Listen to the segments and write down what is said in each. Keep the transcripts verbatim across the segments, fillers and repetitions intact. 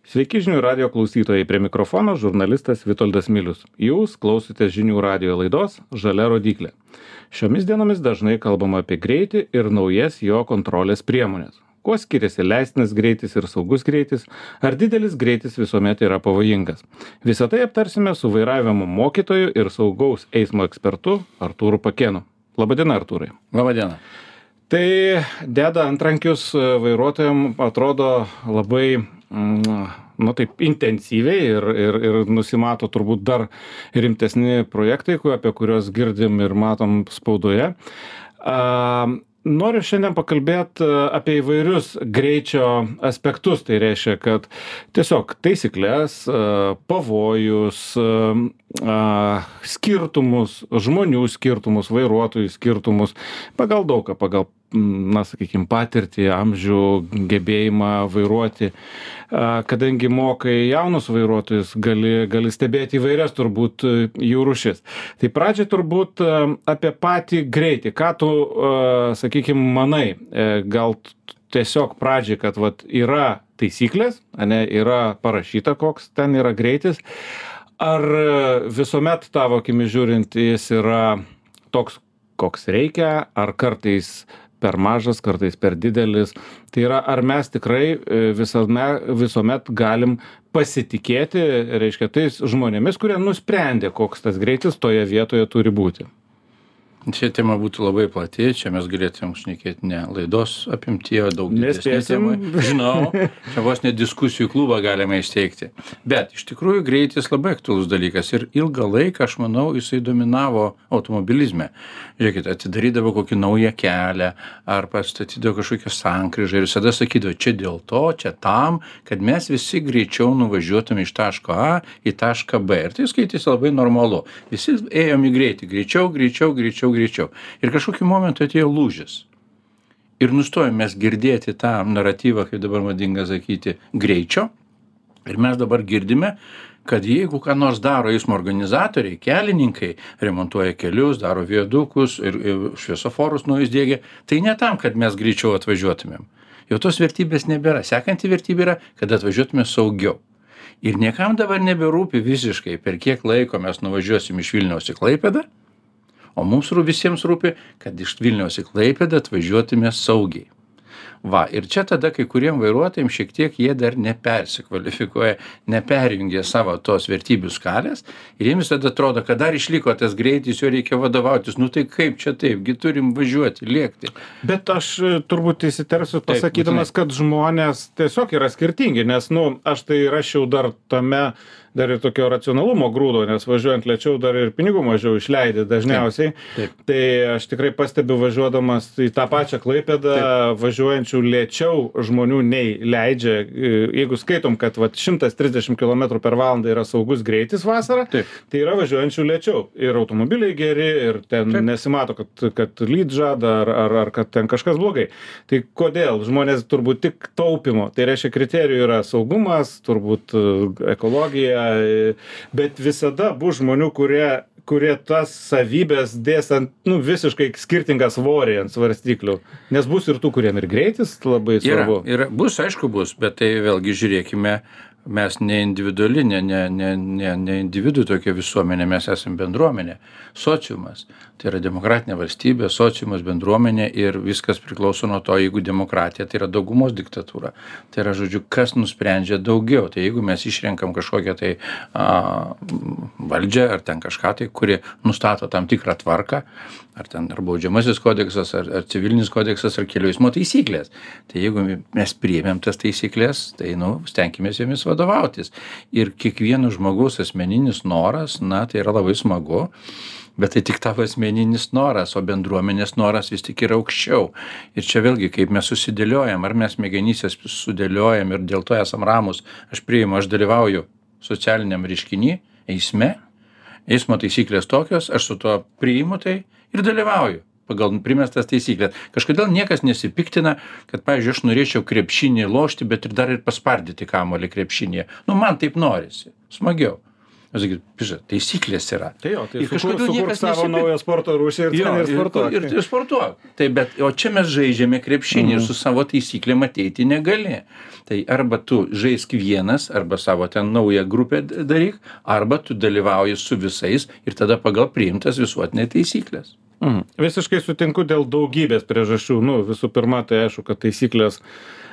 Sveiki žinių radio klausytojai, prie mikrofono žurnalistas Vitoldas Milius. Jūs klausotės žinių radio laidos Žalia rodyklė. Šiomis dienomis dažnai kalbama apie greitį ir naujas jo kontrolės priemonės. Kuo skiriasi leistinas greitis ir saugus greitis, ar didelis greitis visuomet yra pavojingas. Visą tai aptarsime su vairavimo mokytoju ir saugaus eismo ekspertu Artūru Pakėnu. Labadiena, Artūrai. Labadiena. Tai deda antrankius vairuotojams, atrodo labai, nu taip, intensyviai ir, ir, ir nusimato turbūt dar rimtesni projektai, apie kuriuos girdim ir matom spaudoje. Noriu šiandien pakalbėti apie įvairius greičio aspektus. Tai reiškia, kad tiesiog taisyklės, pavojus, skirtumus, žmonių skirtumus, vairuotojų skirtumus, pagal daugą, pagal, na, sakykime, patirtį, amžių, gebėjimą vairuoti. Kadangi mokai jaunus vairuotojus, gali, gali stebėti įvairias turbūt jų rūšis. Tai pradžiai turbūt apie patį greitį. Ką tu, sakykime, manai, gal tiesiog pradžiai, kad vat, yra taisyklės, ane, yra parašyta, koks ten yra greitis. Ar visuomet tavo akimi žiūrint jis yra toks, koks reikia, ar kartais per mažas, kartais per didelis? Tai yra, ar mes tikrai visame, visuomet galim pasitikėti, reiškia, tais žmonėmis, kurie nusprendė, koks tas greitis toje vietoje turi būti? Šia tema būtų labai plati, čia mes galėtume šnekėti ne laidos apimtyje, daug didesnė tema. Žinau, čia vos ne diskusijų klubą galime įsteigti. Bet iš tikrųjų greitis labai aktualus dalykas ir ilgą laiką, aš manau, jisai dominavo automobilizme. Žiūrėkit, atidarydavo kokį naują kelią ar pastatydavo kažkokią sankryžą ir visada sakydavo, čia dėl to, čia tam, kad mes visi greičiau nuvažiuotume iš taško A į tašką B. Ir tai skaitėsi labai normalu. Visi ėjom į greitį, greičiau, greičiau, greičiau. greičiau. Ir kažkokiu momentu atėjo lūžis. Ir nustojom mes girdėti tą naratyvą, kaip dabar madinga sakyti, greičio. Ir mes dabar girdime, kad jeigu ką nors daro eismo organizatoriai, kelininkai, remontuoja kelius, daro viadukus ir, ir šviesoforus naujus diegia, tai ne tam, kad mes greičiau atvažiuotumėm. Jau tos vertybės nebėra. Sekanti vertybė yra, kad atvažiuotume saugiau. Ir niekam dabar neberūpi visiškai, per kiek laiko mes nuvažiuosim iš Vilniaus į Klaipėdą. O mums visiems rūpi, kad iš Vilniaus į Klaipėdą atvažiuotume saugiai. Va, ir čia tada kai kuriem vairuotojams šiek tiek jie dar nepersikvalifikuoja, neperjungia savo tos vertybių skalės ir jiems tada atrodo, kad dar išliko tas greitis, jo reikia vadovautis. Nu tai kaip čia taip, gi turim važiuoti, lėkti. Bet aš turbūt įsitersiu pasakydamas, kad žmonės tiesiog yra skirtingi, nes, nu, aš tai rašiau dar tame, dar ir tokio racionalumo grūdo, nes važiuojant lėčiau dar ir pinigų mažiau išleidė dažniausiai. Taip, taip. Tai aš tikrai pastebiu važiuodamas į tą pačią Klaipėdą, taip, važiuojančių lėčiau žmonių nei leidžia. Jeigu skaitom, kad vat, šimtas trisdešimt kilometrų per valandą yra saugus greitis vasarą, taip, tai yra važiuojančių lėčiau. Ir automobiliai geri, ir ten taip, nesimato, kad, kad lyd žada, ar, ar, ar kad ten kažkas blogai. Tai kodėl? Žmonės turbūt tik taupimo. Tai reiškia, kriterijų yra saugumas, turbūt ekologija, bet visada bus žmonių, kurie, kurie tas savybės dės ant, nu, visiškai skirtingą svorį ant svarstyklių. Nes bus ir tų, kuriem ir greitis labai svarbu. Yra, yra, bus, aišku, bus, bet tai vėlgi žiūrėkime, mes ne individuali, ne, ne, ne, ne, ne individų tokia visuomenė, mes esame bendruomenė, sociumas. Tai yra demokratinė valstybė, sociumas, bendruomenė ir viskas priklauso nuo to, jeigu demokratija, tai yra daugumos diktatūra. Tai yra, žodžiu, kas nusprendžia daugiau. Tai jeigu mes išrenkam kažkokią tai a, valdžią ar ten kažką tai, kuri nustato tam tikrą tvarką, ar ten ar baudžiamasis kodeksas, ar, ar civilinis kodeksas, ar kelių eismo taisyklės. Tai jeigu mes priėmėm tas taisyklės, tai, nu, stenkimės jomis vadovautis. Ir kiekvieno žmogaus asmeninis noras, na, tai yra labai smagu. Bet tai tik tavo asmeninis noras, o bendruomenės noras vis tik yra aukščiau. Ir čia vėlgi, kaip mes susidėliojam, ar mes smegenyse sudėliojam ir dėl to esam ramus. Aš priimu, aš dalyvauju socialiniam reiškiny, eisme, eismo taisyklės tokios, aš su to priimu tai ir dalyvauju pagal primestas taisyklės. Kažkodėl niekas nesipiktina, kad, pavyzdžiui, aš norėčiau krepšinį lošti, bet ir dar ir paspardyti kamuolį krepšinėje. Nu, man taip norisi, smagiau. Aš sakyt, piža, taisyklės yra. Tai jo, tai ir kažkodėl sukurk niekas savo nesipik- naują sporto rūšį ir, Jo, ten ir sportuok. ir, ir, ir sportuok. Tai bet, o čia mes žaidžiame krepšinį ir su savo taisyklėm ateiti negali. Tai arba tu žaisk vienas, arba savo ten naują grupę d- daryk, arba tu dalyvauji su visais ir tada pagal priimtas visuotinai taisyklės. Mhm. Visiškai sutinku dėl daugybės priežasčių. Nu, visų pirma, tai aišku, kad taisyklės,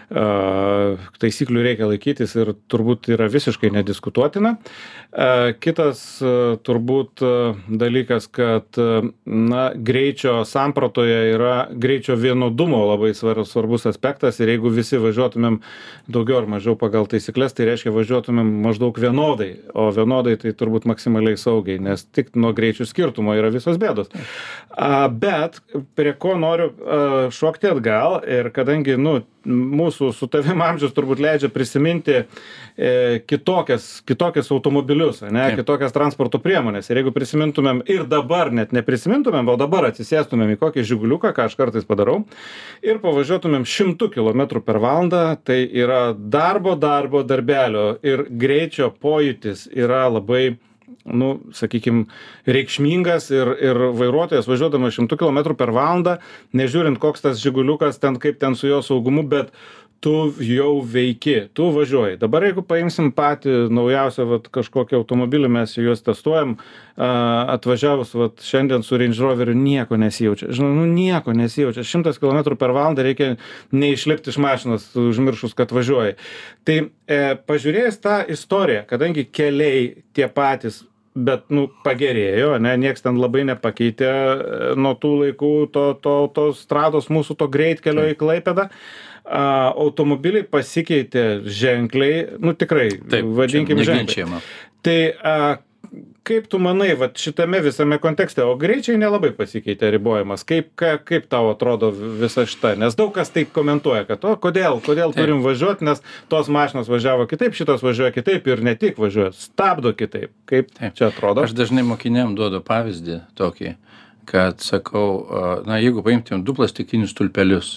a, taisyklių reikia laikytis ir turbūt yra visiškai nediskutuotina. A, kitas a, turbūt a, dalykas, kad a, na, greičio sampratoje yra greičio vienodumo labai svar- svarbus aspektas ir jeigu visi važiuotumėm daugiau ar mažiau pagal taisyklės, tai reiškia važiuotumėm maždaug vienodai, o vienodai tai turbūt maksimaliai saugiai, nes tik nuo greičių skirtumo yra visos bėdos. A, bet prie ko noriu a, šokti atgal ir kadangi, nu, mūsų su tavim amžius turbūt leidžia prisiminti e, kitokias, kitokias automobilius, ne, Taip. kitokias transporto priemonės. Ir jeigu prisimintumėm ir dabar net neprisimintumėm, o dabar atsisėstumėm į kokį žiguliuką, ką aš kartais padarau, ir pavažiuotumėm šimtų kilometrų per valandą, tai yra darbo, darbo, darbelio ir greičio pojūtis yra labai, nu, sakykim, reikšmingas ir, ir vairuotojas važiuodamas šimtų kilometrų per valandą, nežiūrint koks tas žiguliukas, ten kaip ten su jo saugumu, bet tu jau veiki, tu važiuoji. Dabar jeigu paimsim patį naujausią vat, kažkokį automobilį, mes juos testuojam, a, atvažiavus vat, šiandien su Range Roveriu nieko nesijaučia. Žinau, nu nieko nesijaučia. Šimtas kilometrų per valandą reikia neišlipti iš mašinos, užmiršus, kad važiuoji. Tai e, pažiūrėjus tą istoriją, kadangi keliai tie patys, bet, nu, pagerėjo, ne, nieks ten labai nepakeitė e, nuo tų laikų to, to, to strados mūsų, to greitkelio į Klaipėdą. A, automobiliai pasikeitė ženkliai, nu tikrai, Taip, vadinkim čia ženkliai. neginčijama. Tai a, kaip tu manai, vat, šitame visame kontekste, o greičiai nelabai pasikeitė ribojimas, kaip, ka, kaip tau atrodo visa šita, nes daug kas taip komentuoja, kad o kodėl, kodėl Taip. turim važiuoti, nes tos mašinos važiavo kitaip, šitos važiuoja kitaip ir ne tik važiuoja, stabdo kitaip. Kaip Taip. čia atrodo? Aš dažnai mokiniam duodu pavyzdį tokį, kad sakau, a, na, jeigu paimtum du plastikinius stulpelius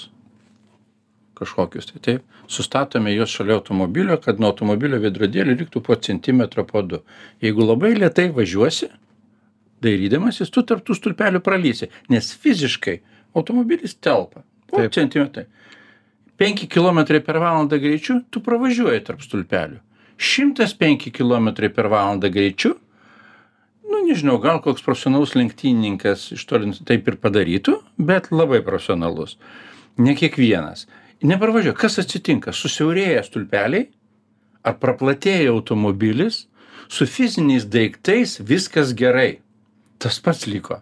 kažkokius, tai taip, sustatome juos šalia automobilio, kad nuo automobilio veidrodėlio liktų po centimetrą po du. Jeigu labai lėtai važiuosi, dairydamasis, tu tarp tų stulpelių pralysi, nes fiziškai automobilis telpa po Taip. centimetrai. penki kilometrai per valandą greičiu, tu pravažiuoji tarp stulpelių. šimtas penki kilometrai per valandą greičiu, nu, nežinau, gal koks profesionalus lenktynininkas iš toli taip ir padarytų, bet labai profesionalus. Ne kiekvienas. Neparvažiuoja. Kas atsitinka? Susiaurėja stulpeliai, ar praplatėja automobilis, su fiziniais daiktais viskas gerai. Tas pats liko.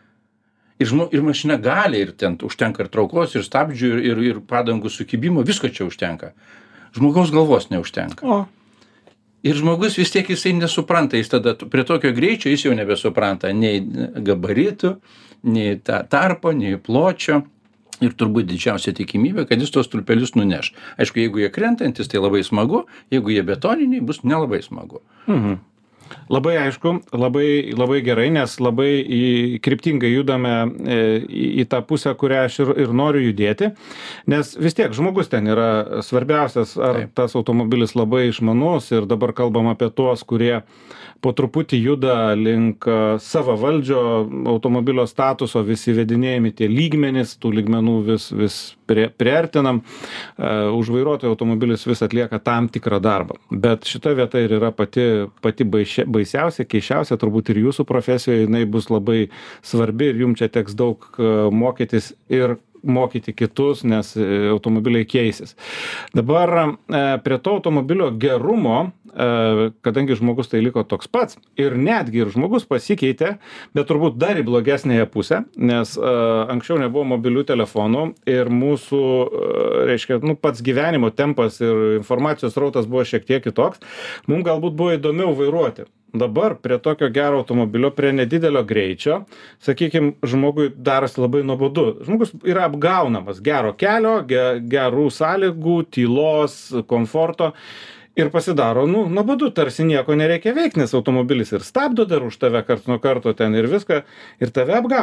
Ir, žmo, ir mašina gali, ir ten užtenka ir traukos, ir stabdžių, ir, ir, ir padangų sukibimo, visko čia užtenka. Žmogaus galvos neužtenka. O. Ir žmogus vis tiek jisai nesupranta, jis tada prie tokio greičio jis jau nebesupranta nei gabaritų, nei ta tarpo, nei pločio. Ir turbūt didžiausia tikimybė, kad jis tos stulpelius nuneš. Aišku, jeigu jie krentantis, tai labai smagu, jeigu jie betoniniai, bus nelabai smagu. Mhm. Labai aišku, labai, labai gerai, nes labai į, kryptingai judame e, į, į tą pusę, kurią aš ir, ir noriu judėti, nes vis tiek žmogus ten yra svarbiausias, ar Taip. tas automobilis labai išmanus ir dabar kalbam apie tuos, kurie po truputį juda link a, savavaldžio automobilio statuso, visi vedinėjami tie lygmenys, tų lygmenų vis, vis prie, priartinam, a, už vairuotojo automobilis vis atlieka tam tikrą darbą. Bet šita vieta ir yra pati, pati baišia, baisiausia, keišiausia, turbūt ir jūsų profesijoje jinai bus labai svarbi ir jums čia teks daug a, mokytis ir mokyti kitus, nes e, automobiliai keisis. Dabar e, prie to automobilio gerumo, e, kadangi žmogus tai liko toks pats ir netgi ir žmogus pasikeitė, bet turbūt dar į blogesnėje pusę, nes e, anksčiau nebuvo mobilių telefonų ir mūsų, e, reiškia, nu, pats gyvenimo tempas ir informacijos srautas buvo šiek tiek kitoks, mums galbūt buvo įdomiau vairuoti. Dabar prie tokio gero automobilio, prie nedidelio greičio, sakykim, žmogui darosi labai nuobodu. Žmogus yra apgaunamas gero kelio, ge, gerų sąlygų, tylos, komforto ir pasidaro, nu, nuobodu, tarsi nieko nereikia veikti, nes automobilis ir stabdo dar už tave karts nuo karto ten ir viską, ir tave apgauna.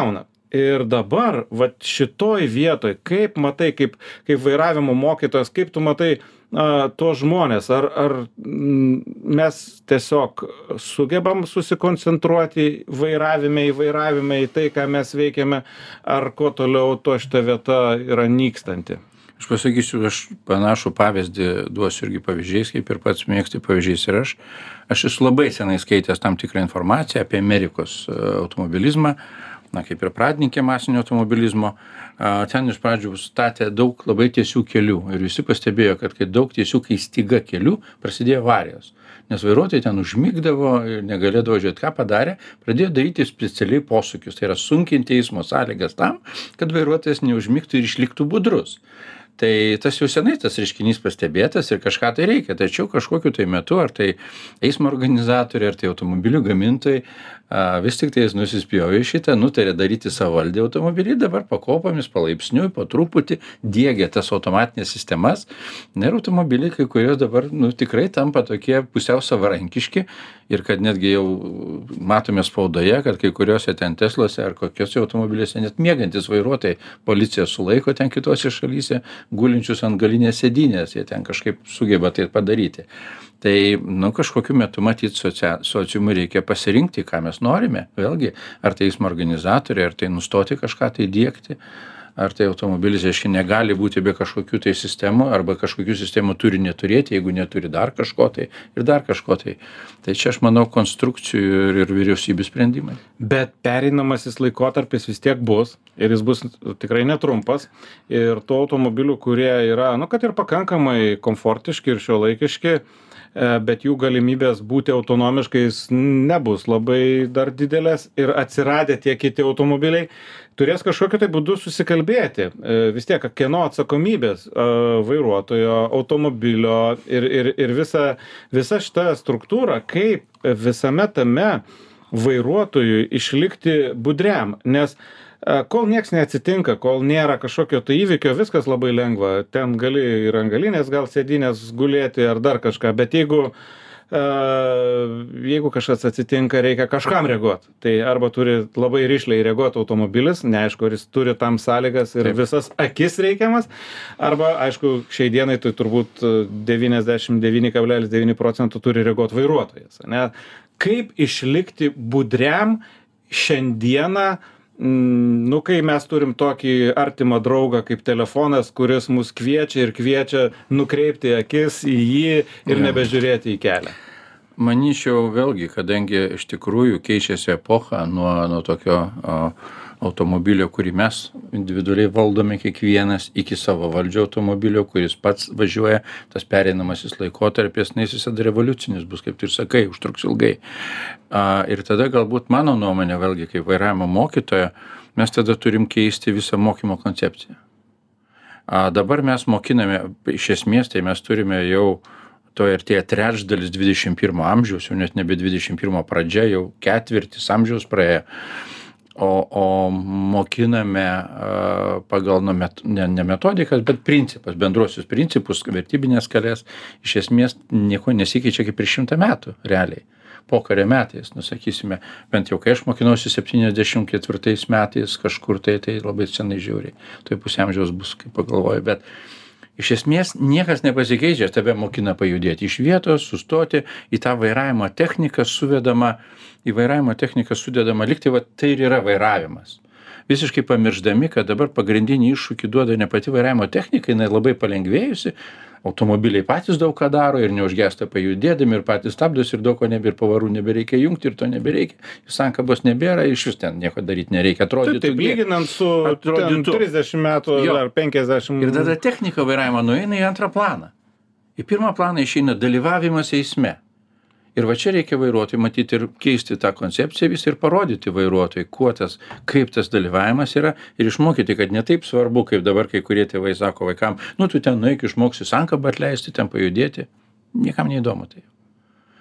Ir dabar, va šitoj vietoj, kaip matai, kaip, kaip vairavimo mokytojas, kaip tu matai a, tuos žmonės, ar, ar m, mes tiesiog sugebam susikoncentruoti vairavime, į vairavime, į tai, ką mes veikiame, ar kuo toliau to šita vieta yra nykstanti? Aš pasakysiu, aš panašų pavyzdį duosiu irgi pavyzdžiais, kaip ir pats mėgsti pavyzdžiais ir aš. Aš esu labai senai skaitęs tam tikrą informaciją apie Amerikos automobilizmą, na, kaip ir pradininkė masinio automobilizmo. Ten iš pradžių statė daug labai tiesių kelių ir visi pastebėjo, kad kai daug tiesių, kai styga kelių, prasidėjo avarijos. Nes vairuotojai ten užmigdavo ir negalėdavo žiūrėti, ką padarė, pradėjo daryti specialiai posūkius, tai yra sunkinti eismo sąlygas tam, kad vairuotojas neužmigtų ir išliktų budrus. Tai tas jau senai tas reiškinys pastebėtas ir kažką tai reikia, tačiau kažkokiu tai metu, ar tai eismo organizatoriai, ar tai automobilių gamintojai, vis tik tai jis nusispjovė šitą, nutarė daryti savaldį automobilį, dabar pakopomis, palaipsniui, po truputį diegia tas automatinės sistemas, ir automobiliai, kai kurios dabar nu, tikrai tampa tokie pusiau savarankiški ir kad netgi jau matome spaudoje, kad kai kuriuose ten Teslose ar kokiuose automobiliuose net miegantis vairuotojai policija sulaiko ten kitose šalyse, gulinčius ant galinės sėdynės, jie ten kažkaip sugeba tai padaryti. Tai, nu, kažkokiu metu matyt sociumui reikia pasirinkti, ką mes norime. Vėlgi, ar tai eismo organizatoriai, ar tai nustoti kažką tai diegti, ar tai automobilis, aiškiai, negali būti be kažkokių tai sistemų, arba kažkokių sistemų turi neturėti, jeigu neturi dar kažko tai ir dar kažko tai. Tai čia, aš manau, konstrukcijų ir, ir vyriausybių sprendimai. Bet pereinamasis laikotarpis vis tiek bus ir jis bus tikrai netrumpas. Ir tų automobilių, kurie yra, nu, kad ir pakankamai komfortiški ir šiuolaikiški, bet jų galimybės būti autonomiškais nebus labai dar didelės ir atsiradę tie kiti automobiliai turės kažkokiu tai būdu susikalbėti. Vis tiek, kieno atsakomybės vairuotojo, automobilio ir, ir, ir visa, visa šita struktūra, kaip visame tame vairuotojui išlikti budriam, nes kol nieks neatsitinka, kol nėra kažkokio tai įvykio, viskas labai lengva. Ten gali ir ant galinės gal sėdynės gulėti ar dar kažką, bet jeigu, jeigu kažkas atsitinka, reikia kažkam reaguoti. Tai arba turi labai rišliai reaguoti automobilis, neaišku, ar jis turi tam sąlygas ir Taip. Visas akis reikiamas, arba, aišku, šiai dienai tai turbūt devyniasdešimt devyni kablelis devyni procentų turi reaguoti vairuotojas. Ne? Kaip išlikti budriam šiandieną, nu, kai mes turim tokį artimą draugą kaip telefonas, kuris mus kviečia ir kviečia nukreipti akis į jį ir nebežiūrėti į kelią. Manyčiau, vėlgi, kadangi iš tikrųjų keičiasi epocha nuo, nuo tokio o, automobilio, kurį mes individualiai valdome kiekvienas, iki savo valdžio automobilio, kuris pats važiuoja, tas pereinamasis laikotarpis, na, jis visada revoliucinis bus, kaip tu ir sakai, užtruks ilgai. A, ir tada galbūt mano nuomonė, vėlgi, kaip vairavimo mokytojo, mes tada turim keisti visą mokymo koncepciją. A, dabar mes mokiname, iš esmės, tai mes turime jau to ir tie trečdalis dvidešimt pirmo amžiaus, jau net nebe dvidešimt pirmo pradžia, jau ketvirtis amžiaus praėjo. O, o mokiname uh, pagal nu, met, ne, ne metodikas, bet principas, bendruosius principus, vertybinės skalės, iš esmės nieko nesikeičia kaip prieš šimtą metų, realiai. Pokario metais, nusakysime, bent jau kai aš mokinausi septyniasdešimt ketvirtais metais kažkur tai, tai labai senai žiauriai. Tai pusiamžiaus bus, kaip pagalvoju, bet iš esmės niekas nepasikeičia, tave mokina pajudėti iš vietos, sustoti į tą vairavimo techniką suvedama, į vairavimo techniką sudedama likti, va tai ir yra vairavimas. Visiškai pamirždami, kad dabar pagrindinį iššūkį duoda ne pati vairavimo technika, jinai labai palengvėjusi, automobiliai patys daug ką daro ir neužgesta pajudėdami ir patys stabdosi ir daug ko nebėra, pavarų nebereikia jungti ir to nebereikia, sankabos nebėra, iš vis ten nieko daryti nereikia, atrodytų. Taip, taip lyginant su trisdešimt metų jo. Ar penkiasdešimt. Ir tada technika vairavimo nueina į antrą planą. Į pirmą planą išeina dalyvavimas eisme. Ir va čia reikia vairuotojui matyti ir keisti tą koncepciją vis ir parodyti vairuotojui, kuo tas, kaip tas dalyvavimas yra ir išmokyti, kad ne taip svarbu, kaip dabar kai kurie tėvai sako vaikam, nu tu ten nueik išmoksi sankabą atleisti, ten pajudėti, niekam neįdomu tai.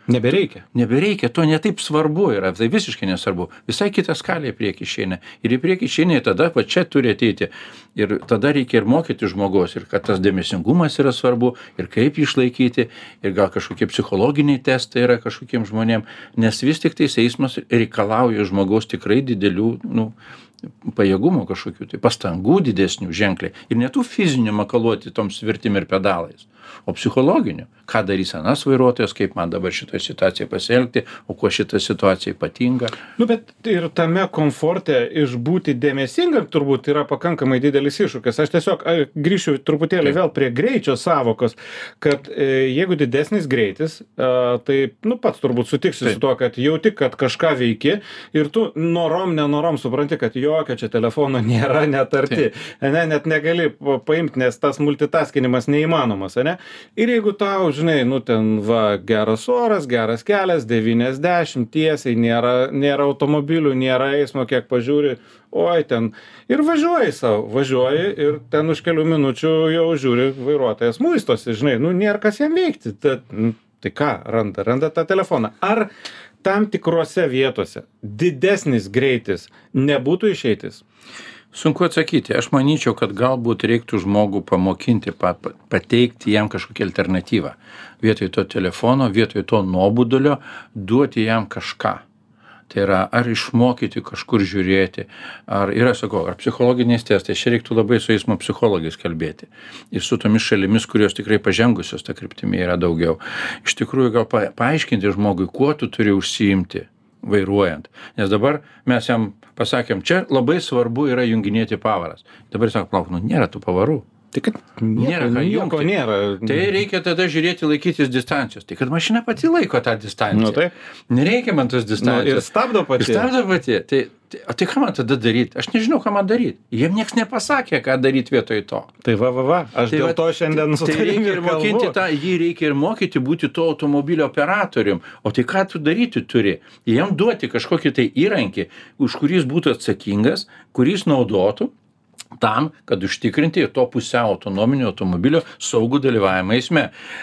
Nebereikia. Nebereikia, to netaip svarbu yra, tai visiškai nesvarbu. Visai kitą skalę į priekį išeina. Ir į priekį išeina, tada va čia turi ateiti. Ir tada reikia ir mokyti žmogaus, ir kad tas dėmesingumas yra svarbu, ir kaip jį išlaikyti, ir gal kažkokie psichologiniai testai yra kažkokiem žmonėm, nes vis tik tais eismas reikalauja žmogaus tikrai didelių, nu, pajėgumų kažkokių, tai pastangų didesnių ženkliai. Ir ne tų fizinių makaluoti tom svirtim ir pedalais, o psichologinių. Ką darys anas vairuotojas, kaip man dabar šitoje situacijoje pasielgti, o kuo šita situacija ypatinga. Nu, bet ir tame komforte išbūti dėmesingam turbūt yra pakankamai didelis iššūkis. Aš tiesiog a, grįšiu truputėlį vėl prie greičio savokos, kad e, jeigu didesnis greitis, e, tai nu, pats turbūt sutiksi Taip. Su tuo, kad jauti, kad kažką veiki ir tu norom, nenorom supranti, kad jokio čia telefono nėra net arti. Ne, net negali paimti, nes tas multitaskinimas neįmanomas. Ne? Ir jeigu tau, žinai, nu ten va, geras oras, geras kelias, devyniasdešimt tiesiai, nėra, nėra automobilių, nėra eismo, kiek pažiūri, oi ten. Ir važiuoji savo, važiuoji ir ten už kelių minučių jau žiūri vairuotojas muistosi, žinai, nu nėra kas jam veikti. Ta, nu, tai ką, randa, randa tą telefoną. Ar tam tikrose vietose didesnis greitis nebūtų išeitis? Sunku atsakyti. Aš manyčiau, kad galbūt reiktų žmogų pamokinti, pa, pateikti jam kažkokią alternatyvą. Vietoj to telefono, vietoj to nuobodulio, duoti jam kažką. Tai yra, ar išmokyti kažkur žiūrėti, ar yra, sakau, ar psichologiniais testais. Čia reiktų labai su eismo psichologais kalbėti. Ir su tomis šalimis, kurios tikrai pažengusios tą kryptimį yra daugiau. Iš tikrųjų, gal pa, paaiškinti žmogui, kuo tu turi užsiimti vairuojant. Nes dabar mes jam pasakėm, čia labai svarbu yra junginėti pavaras. Dabar jis sako, plauk, nu nėra tų pavarų. Tai kad nėra, ką jungti. Nėra. Tai reikia tada žiūrėti, laikytis distancijos. Tai kad mašina pati laiko tą distanciją. Nu, tai. Nereikia man tos distancijos. Nu, ir stabdo pati. Ir stabdo pati. Tai, tai, o tai ką man tada daryti? Aš nežinau, ką man daryti. Jiem nieks nepasakė, ką daryti vietoj to. Tai va, va, va. Aš tai dėl va, to šiandien su tai reikia ir mokinti tą, jį reikia ir mokyti būti to automobilio operatorium. O tai ką tu daryti turi? Jiem duoti kažkokį tai įrankį, už kuris būtų atsakingas, kuris naudotų tam, kad užtikrinti to pusiau autonominio automobilio saugų dalyvavimą eisme.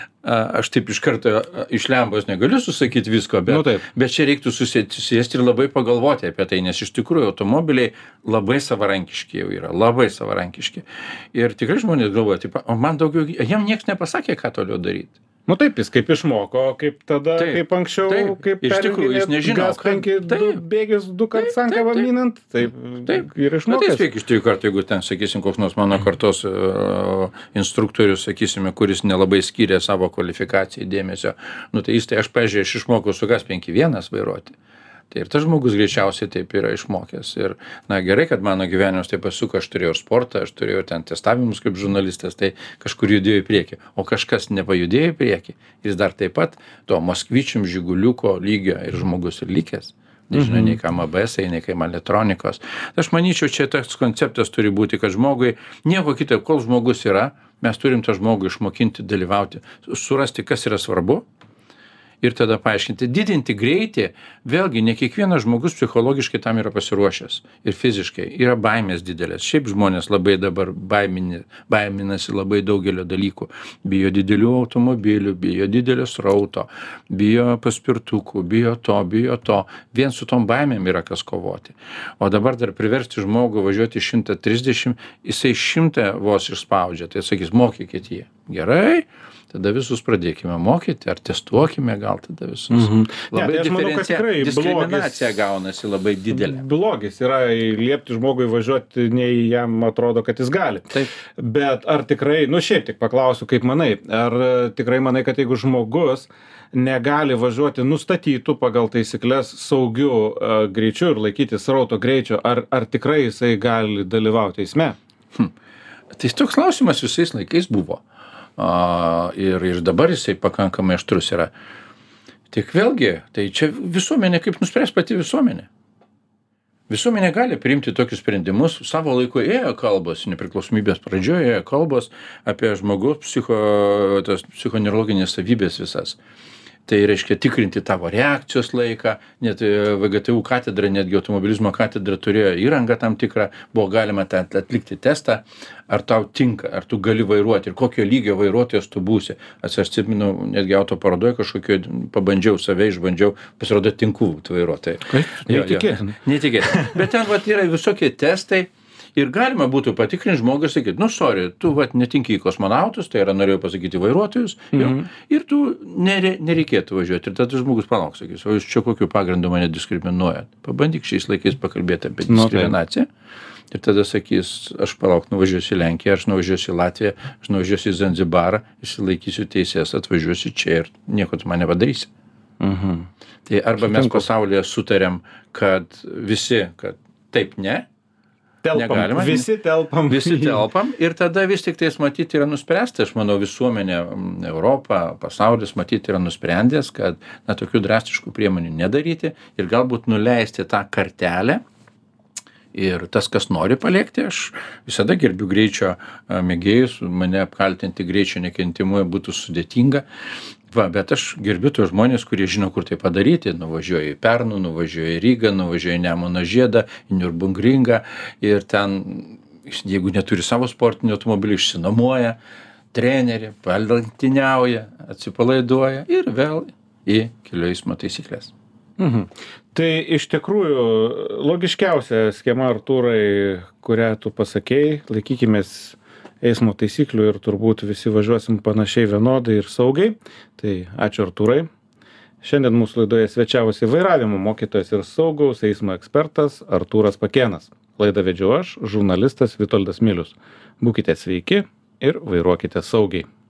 Aš taip iš karto iš lembos negaliu susakyti visko, bet, nu, bet čia reiktų susėsti ir labai pagalvoti apie tai, nes iš tikrųjų automobiliai labai savarankiški jau yra, labai savarankiški. Ir tikrai žmonės galvoja, taip, o man daugiau, jam nieks nepasakė, ką toliau daryti. Nu taip, jis kaip išmoko, kaip tada, taip, kaip anksčiau, taip, kaip iš tikrųjų jis nežino, gas penki, du bėgius du kart sankavą minant, taip, taip, ir išmokęs. Na tai spėk iš trijų kartų, jeigu ten, sakysim, koks nors mano kartos uh, instruktorius, sakysime, kuris nelabai skyrė savo kvalifikacijai dėmesio, nu tai jis tai aš pažiūrėjau, aš išmokau su gas penki vienas vairuoti. Tai ir tas žmogus greičiausiai taip yra išmokęs. Ir, na, gerai, kad mano gyvenimas taip pasuko, aš turėjau sportą, aš turėjau ten testavimus kaip žurnalistas, tai kažkur judėjo į priekį. O kažkas nepajudėjo į priekį, jis dar taip pat to Moskvičium žiguliuko lygio ir žmogus ir likęs. Nežinau, nei kam A B S, nei kam elektronikos. Aš manyčiau, čia tas konceptas turi būti, kad žmogui nieko kito, kol žmogus yra, mes turim tą žmogų išmokinti, dalyvauti, surasti, kas yra svarbu. Ir tada paaiškinti, didinti greitį, vėlgi ne kiekvienas žmogus psichologiškai tam yra pasiruošęs ir fiziškai, yra baimės didelės. Šiaip žmonės labai dabar baimini, baiminasi labai daugelio dalykų. Bijo didelių automobilių, bijo didelio srauto, bijo paspirtukų, bijo to, bijo to. Vien su tom baimėm yra kas kovoti. O dabar dar priversti žmogų važiuoti šimtą trisdešimt, jisai šimtą vos išspaudžia, tai sakys, mokykit jį. Gerai? Tada visus pradėkime mokyti, ar testuokime gal tada visus. Mhm. Labai ne, tai diferencija, manau, diskriminacija blogis, gaunasi labai didelė. Blogis yra liepti žmogui važiuoti, nei jam atrodo, kad jis gali. Taip. Bet ar tikrai, nu šiaip tik paklausiu, kaip manai, ar tikrai manai, kad jeigu žmogus negali važiuoti nustatytų pagal taisyklės saugių uh, greičių ir laikyti srauto greičio, ar, ar tikrai jisai gali dalyvauti eisme? Hm. Tai toks klausimas visais laikais buvo. Uh, ir, ir dabar jisai pakankamai aštrus yra. Tik vėlgi, tai čia visuomenė kaip nuspręs pati visuomenė. Visuomenė gali priimti tokius sprendimus. Savo laiku ėjo kalbos, nepriklausomybės pradžioje ėjo kalbos apie žmogaus psicho, tas psichoneurologinės savybės visas. tai reiškia tikrinti tavo reakcijos laiką, net V G T U katedra, netgi automobilizmo katedra turėjo įrangą tam tikrą, buvo galima ten atlikti testą, ar tau tinka, ar tu gali vairuoti ir kokio lygio vairuotojas tu būsi. Aš atsimenu, netgi auto parodoje kažkokio pabandžiau save, išbandžiau, pasirodo tinku vairuotojai. Netikėtina. Netikėtina. Bet ten vat, yra visokie testai. Ir galima būtų patikrinti žmogų ir sakyti, nu, sorry, tu vat, netinki į kosmonautus, tai yra, norėjau pasakyti, vairuotojus, mm-hmm. ir tu nere, nereikėtų važiuoti. Ir tada žmogus palauk, sakys, o jūs čia kokiu pagrindu mane diskriminuojat? Pabandyk šiais laikais pakalbėti apie diskriminaciją. No, ir tada sakys, aš palauk, nuvažiuosiu į Lenkiją, aš nuvažiuosiu į Latviją, aš nuvažiuosiu į Zanzibarą, išsilaikysiu teisės, atvažiuosiu čia ir nieko tu mane padarysi. Mhm. Tai arba mes pasaulyje sutarėm, kad visi, kad taip ne, telpam. Negalima. Visi telpam. Visi telpam ir tada vis tik tais matyti yra nuspręsta, aš manau visuomenė, Europa, pasaulis matyti yra nusprendęs, kad na, tokių drastiškų priemonių nedaryti ir galbūt nuleisti tą kartelę. Ir tas, kas nori paliekti, aš visada gerbiu greičio mėgėjus, mane apkaltinti greičio nekentimu būtų sudėtinga. Va, bet aš gerbiu tos žmonės, kurie žino, kur tai padaryti. Nuvažiuoju į Pernų, nuvažiuoju į Rygą, nuvažiuoju į Nemuno Žiedą, į Nürburgringą ir ten, jeigu neturi savo sportinio automobilį, išsinuomoja, trenerį, palenktyniauja, atsipalaiduoja ir vėl į kelių eismo taisyklės. Mhm. Tai iš tikrųjų logiškiausia schema, Artūrai, kurią tu pasakėjai, laikykimės eismo taisyklių ir turbūt visi važiuosim panašiai vienodai ir saugiai. Tai ačiū, Artūrai. Šiandien mūsų laidoje svečiavosi vairavimo mokytojas ir saugaus eismo ekspertas Artūras Pakėnas. Laidą vedžiau aš, žurnalistas Vitoldas Milius. Būkite sveiki ir vairuokite saugiai.